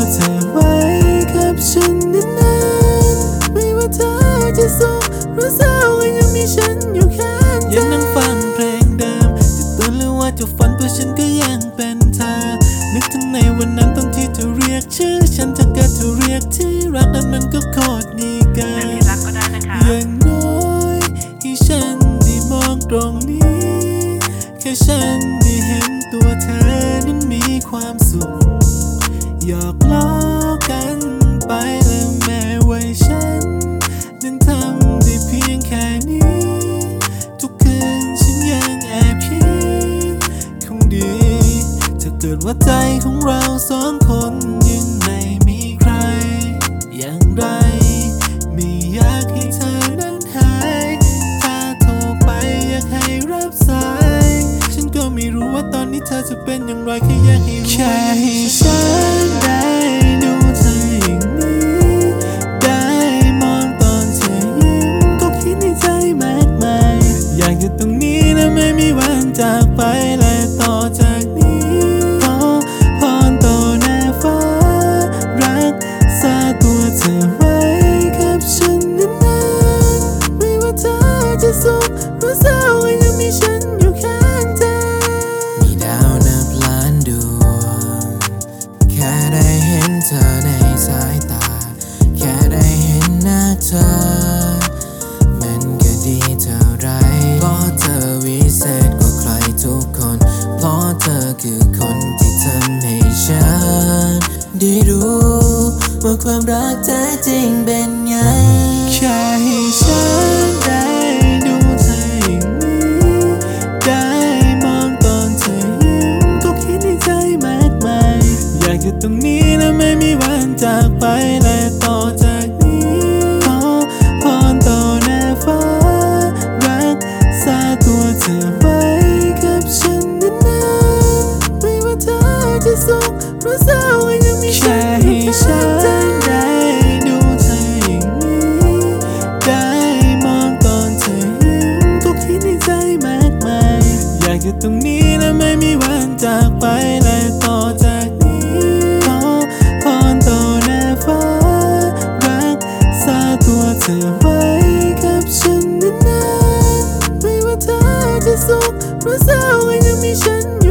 เธอไว้กับฉันนานๆไม่ว่าเธอจะสุขหรือเศร้าก็ยังมีฉันอยู่ข้างเธอยังนั่งฟังเพลงเดิมจะตื่นหรือว่าจะฝันตัวฉันก็ยังเป็นเธอนึกถึงในวันนั้นตอนที่เธอเรียกชื่อฉันถ้าเกิดเธอเรียกที่รักนั้นมันก็โคตรดีกันอย่างน้อยที่ฉันได้มองตรงนี้แค่ฉันได้เห็นตัวเธอนั้นมีความสุขหยอกล้อกันไปและแม้ว่าฉันนั้นทำได้เพียงแค่นี้ทุกคืนฉันยังแอบคิดคงดีถ้าเกิดว่าใจของเราสองคนยังไม่มีใครอย่างไรไม่อยากให้เธอนั้นหายถ้าโทรไปอยากให้รับสายฉันก็ไม่รู้ว่าตอนนี้เธอจะเป็นอย่างไรแค่อยากให้รู้แค่ให้ฉันได้ดูเธออย่างนี้ได้มองตอนเธอยิ้มก็คิดในใจมากมายอยากอยู่ตรงนี้และไม่มีวันจากไปและต่อจากนี้ขอพรต่อหน้าฟ้ารักษาตัวเธอไว้กับฉันนานๆไม่ว่าเธอจะสุขหรือเศร้าก็ยังมีฉันอยู่ข้างเธอมีดาวนับล้านดวงแค่ได้เห็นเธอในสายตาแค่ได้เห็นหน้าเธอมันก็ดีเท่าไรเพราะเธอวิเศษกว่าใครทุกคนเพราะเธอคือคนที่ทำให้ฉันได้รู้ว่าความรักแท้จริงเป็นไงแค่ให้ฉันได้ดูเธออย่างนี้ได้มองตอนเธอยิ้มก็คิดในใจมากมายอยากอยู่ตรงนี้และไม่มีวันจากไปและต่อจากนี้ขอพรต่อหน้าฟ้ารักษาตัวเธอไว้กับฉันนานๆไม่ว่าเธอจะสุขหรือเศร้าก็ยังมีฉันอยู่ข้างเธอได้ดูเธออย่างนี้ได้มองตอนเธอยิ้มก็คิดในใจมากมายอยากอยู่ตรงนี้และไม่มีวันจากไปและต่อจากนี้ขอพรต่อหน้าฟ้ารักษาตัวเธอไว้กับฉันนานๆไม่ว่าเธอจะสุขหรือเศร้าก็ยังมีฉันอยู่